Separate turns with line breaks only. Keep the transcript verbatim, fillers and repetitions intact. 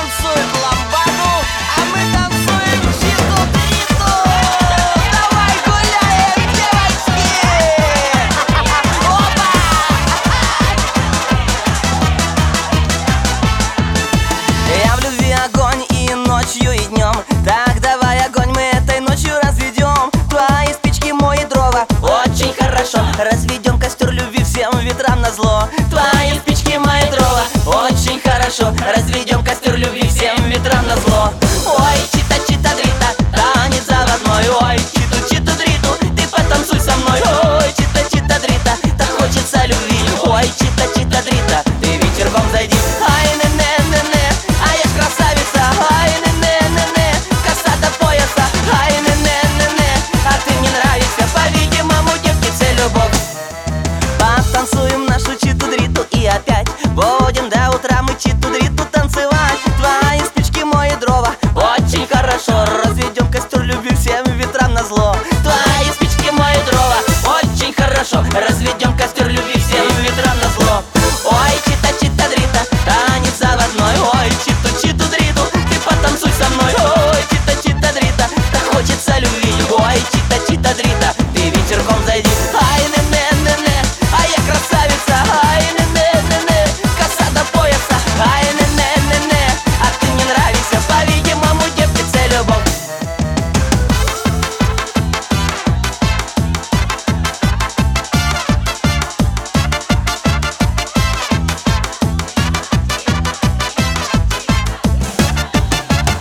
танцует ламбаду, а мы танцуем читу-дриту. Давай гуляем, девочки! Опа! Я в любви огонь и ночью, и днем. Так давай огонь мы этой ночью разведем. Твои спички, мои дрова. Очень хорошо. Разведем костер любви всем ветрам назло. Твои спички, мои дрова. Очень хорошо. Разведем костер любви всем ветрам назло. Ой, чита, чита, дрита, танец заводной. Ой, читу, читу, дриту, ты потанцуй со мной. Ой, чита, чита, дрита, так хочется любви. Ой, чита, чита, дрита, ты вечерком зайди. Ай, не, не, не, не, а я ж красавица. Ай, не, не, не, не, коса до пояса. Ай, не, не, не, не, а ты мне нравишься. По-видимому, девки, все любовь. Потанцуем нашу читу-дриту и опять будем до утра мы читу-дриту танцевать. Твои спички, мои дрова. Очень хорошо. Разведем костер любви всем ветрам назло. Твои спички, мои дрова. Очень хорошо. Разведем костер любви